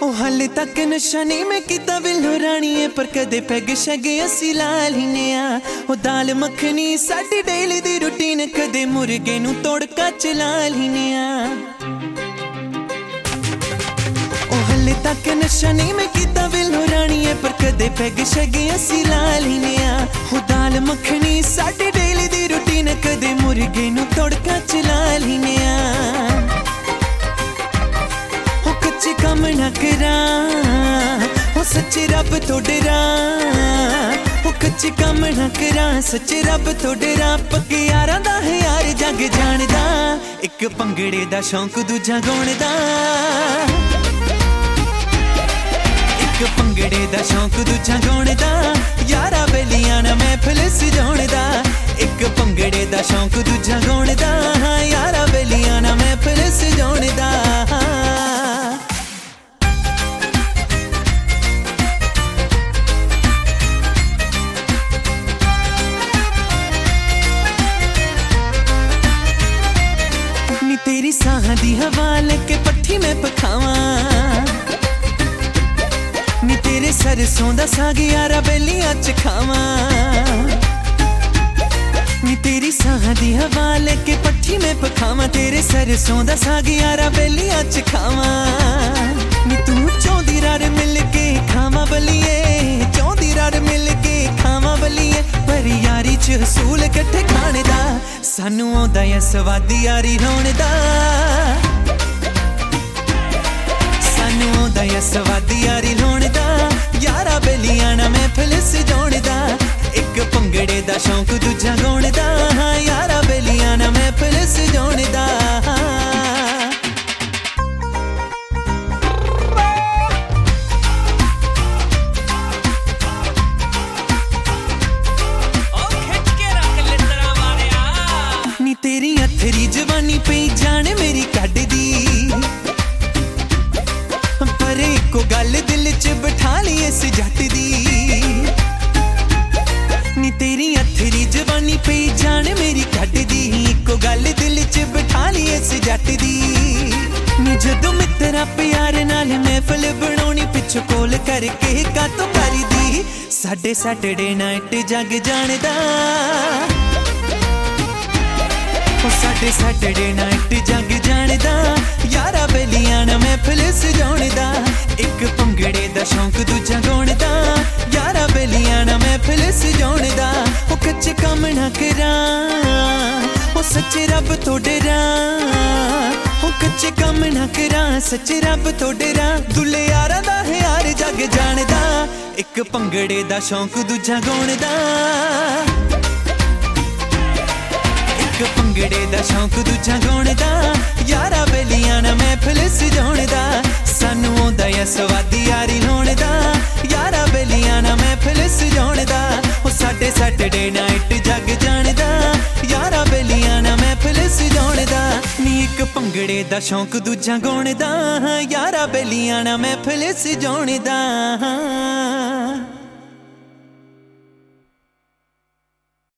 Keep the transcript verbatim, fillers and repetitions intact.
हाले तक नशा नहीं मैं किता बिल्लो राणीए, पर कदे पैग शगे असी ला लीने आ। ओ दाल मखनी साडी डेली दी रूटीन, कदे मुर्गे नू तोड़का चला लीने आ। ओ हाले तक नशा नहीं मैं किता बिल्लो राणीए, पर कदे पैग शगे असी ला लीने आ। ओ दाल मखनी साडी डेली दी रूटीन, कदे मुर्गे नू तोड़का चला लीने आ। कच्चे कम ना करा ओ सच्चे रब तो डरा, ओ कच्चे कम ना करा सच्चे रब तो डरा। पक्के यारां दा है यार जग जानदा, एक भंगड़े दा शौक दूजा गाउण दा। एक भंगड़े दा शौक दूजा गाउण दा, यारा बेलियां ना महफिल सजाउण दा। एक भंगड़े दा शौक दूजा गाउण दा, यारा बेलियां ना महफिल सजाउण दा। तेरी साह दी हवा लेके पट्ठी में पखावा, नी तेरे सरसों दा साग यारा बेलियां च खावा। नी तेरी साह दी हवा लेके पट्ठी में पखावा, तेरे सरसों दा साग यारा बेलियां च खावा। नी तू चौंदी रार मिल के खावा बलिए, चौंदी रार मिल के खावा बलिए। पर यारी च हसूल कट्ठे खाने दा, सानू आउंदा ऐ स्वाद यारी रौण दा। सानू आउंदा ऐ स्वाद यारी रौण दा, यारा बेलियां ना महफिल सजाउण दा। एक भंगड़े दा शौक दूजा गाउण दा, यारा बेलियां ना महफिल सजाउण दा। तेरी अथरी जवानी पे जान मेरी कड दी, पर एको गल दिल च बिठा ली इस जट दी। नी तेरी अथरी जवानी पे जान मेरी कड दी, एको गल दिल च बिठा ली इस जट दी। नी जदों मित्तरा प्यार नाल महफिल बनाउणी, पिछों कोल करके कातों करी दी। साडे सैटरडे नाइट जग जानदा, साडे सैटरडे नाइट जग जानदा, यारा बेलियां ना महफिल सजाउण दा। एक भंगड़े दा शौक दूजा गाउण दा, यारा बेलियां ना महफिल सजाउण दा। ओ कच्चे कम ना करा ओ सच्चे रब तो डरा, ओ कच्चे कम ना करा सच्चे रब तो डरा। दुल्ले यारां दा है यार जग जानदा, एक भंगड़े दा शौक दूजा गाउण दा। भंगड़े दा शौक दूजा गाउण दा, यारा बेलियां ना महफिल सजाउण दा। सानू आउंदा ऐ स्वाद यारी रौण दा, यारा बेलियां ना महफिल सजाउण दा। ओ साडे सैटरडे नाइट जग जानदा, यारा बेलियां ना महफिल सजाउण दा। नी एक भंगड़े दा शौक दूजा गाउण दा, यारा बेलियां ना महफिल सजाउण दा।